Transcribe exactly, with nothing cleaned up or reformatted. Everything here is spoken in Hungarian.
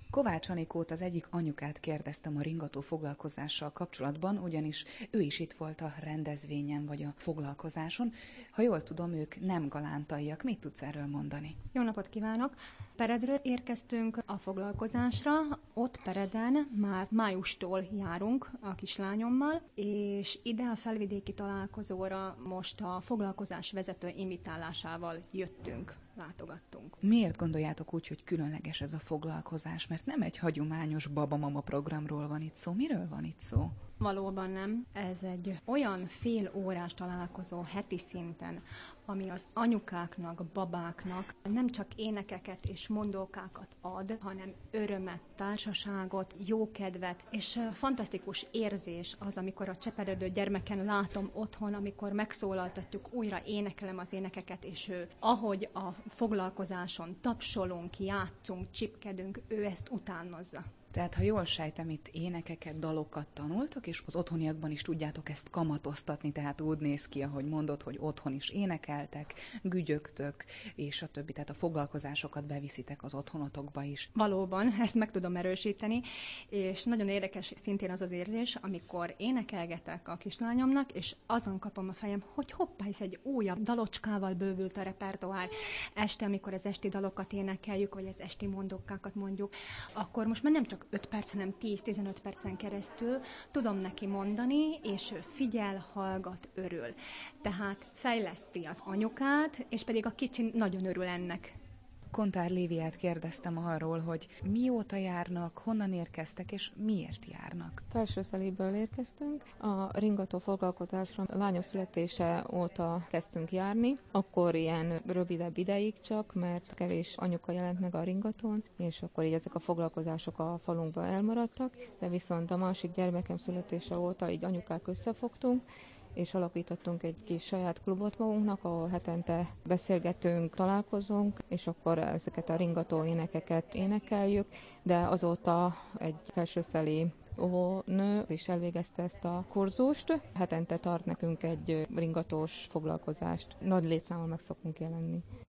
Kovács Anikót, az egyik anyukát kérdeztem a ringató foglalkozással kapcsolatban, ugyanis ő is itt volt a rendezvényen vagy a foglalkozáson. Ha jól tudom, ők nem galántaiak. Mit tudsz erről mondani? Jó napot kívánok! Peredről érkeztünk a foglalkozásra, ott Pereden már májustól járunk a kislányommal, és ide a felvidéki találkozóra most a foglalkozás vezető invitálásával jöttünk, látogattunk. Miért gondoljátok úgy, hogy különleges ez a foglalkozás? Mert nem egy hagyományos babamama programról van itt szó. Miről van itt szó? Valóban nem. Ez egy olyan fél órás találkozó heti szinten, ami az anyukáknak, babáknak nem csak énekeket és mondókákat ad, hanem örömet, társaságot, jókedvet, és fantasztikus érzés az, amikor a cseperedő gyermeken látom otthon, amikor megszólaltatjuk, újra énekelem az énekeket, és ő, ahogy a foglalkozáson tapsolunk, játszunk, csipkedünk, ő ezt utánozza. Tehát, ha jól sejtem, itt énekeket, dalokat tanultok, és az otthoniakban is tudjátok ezt kamatoztatni, tehát úgy néz ki, ahogy mondod, hogy otthon is énekeltek, gügyögtök, és a többi, tehát a foglalkozásokat beviszitek az otthonotokba is. Valóban, ezt meg tudom erősíteni, és nagyon érdekes szintén az az érzés, amikor énekelgetek a kislányomnak, és azon kapom a fejem, hogy hoppá, ez egy újabb dalocskával bővült a repertoár. Este, amikor az esti dalokat énekeljük, vagy az esti mondókákat mondjuk, akkor most már nem csak öt perc, hanem tíz-tizenöt percen keresztül tudom neki mondani, és ő figyel, hallgat, örül. Tehát fejleszti az anyukát, és pedig a kicsi nagyon örül ennek. Kontár Léviát kérdeztem arról, hogy mióta járnak, honnan érkeztek, és miért járnak. Felsőszelíből érkeztünk. A ringató foglalkozásra a lányom születése óta kezdtünk járni. Akkor ilyen rövidebb ideig csak, mert kevés anyuka jelent meg a ringatón, és akkor így ezek a foglalkozások a falunkban elmaradtak, de viszont a másik gyermekem születése óta így anyukák összefogtunk, és alapítottunk egy kis saját klubot magunknak, ahol hetente beszélgetünk, találkozunk, és akkor ezeket a ringató énekeket énekeljük, de azóta egy felsőszeli óvónő is elvégezte ezt a kurzust. Hetente tart nekünk egy ringatós foglalkozást. Nagy létszámmal meg szokunk jelenni.